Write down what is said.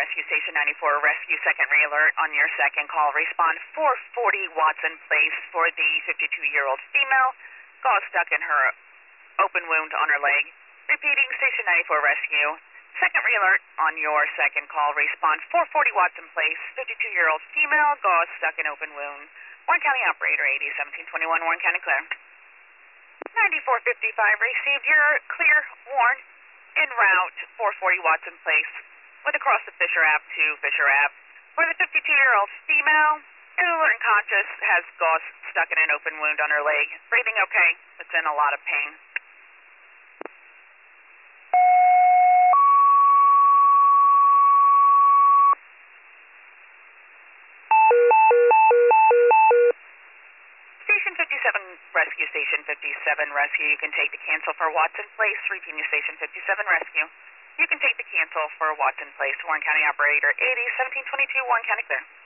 Rescue Station 94, rescue second re-alert on your second call. Respond 440 Watson Place for the 52-year-old female. Gauze stuck in her open wound on her leg. Repeating, Station 94 rescue. Second re-alert on your second call. Respond 440 Watson Place, 52-year-old female. Gauze stuck in open wound. Warren County operator 801721, Warren County clear. 9455 received. You're clear, Warren, en route 440 Watson Place with across the Fisher Ave to Fisher Ave. For the 52-year-old female, is alert and conscious, has gauze stuck in an open wound on her leg. Breathing okay, but in a lot of pain. Station 57 Rescue, Station 57 Rescue. You can take the cancel for Watson Place. Repeating, Station 57 Rescue. You can take the cancel for Watson Place. Warren County operator 801722, Warren County clear.